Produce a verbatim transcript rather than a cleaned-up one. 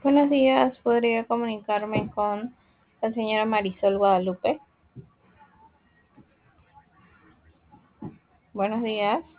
Buenos días, ¿podría comunicarme con la señora Marisol Guadalupe? Buenos días.